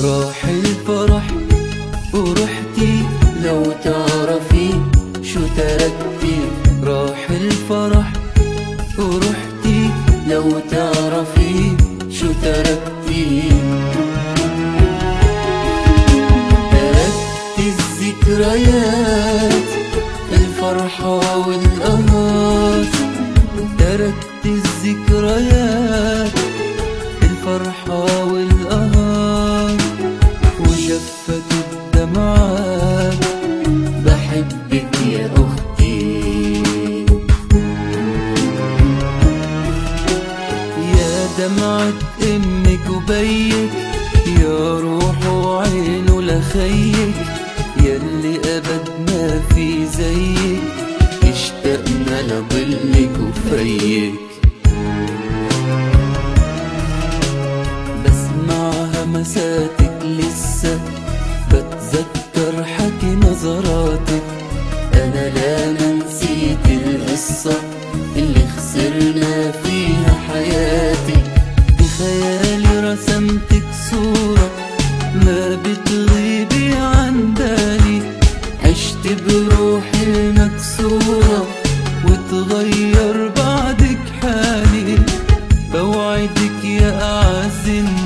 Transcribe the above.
راح الفرح ورحتي، لو تعرفي شو تركتي. راح الفرح ورحتي، لو تعرفي شو تركتي. تركتي الذكريات، الفرحة والقهات. تركتي الذكريات، الفرحة والقهات. وجفت الدمعات، بحبك يا أختي. يا دمعة أمك وبيك، يا روح وعين لخيك، يلي أبد ما في زيك. اشتقنا لظلك وفيك. بسمع همساتك لسه، بتذكر حكي نظراتك. أنا لا نسيت القصة اللي خسرنا فيها حياتي. بخيالي رسمتك صورة ما بتغيبي عن بالي. عشت بروحي المكسورة وتغير بعدك حالي. بوعدك يا أعز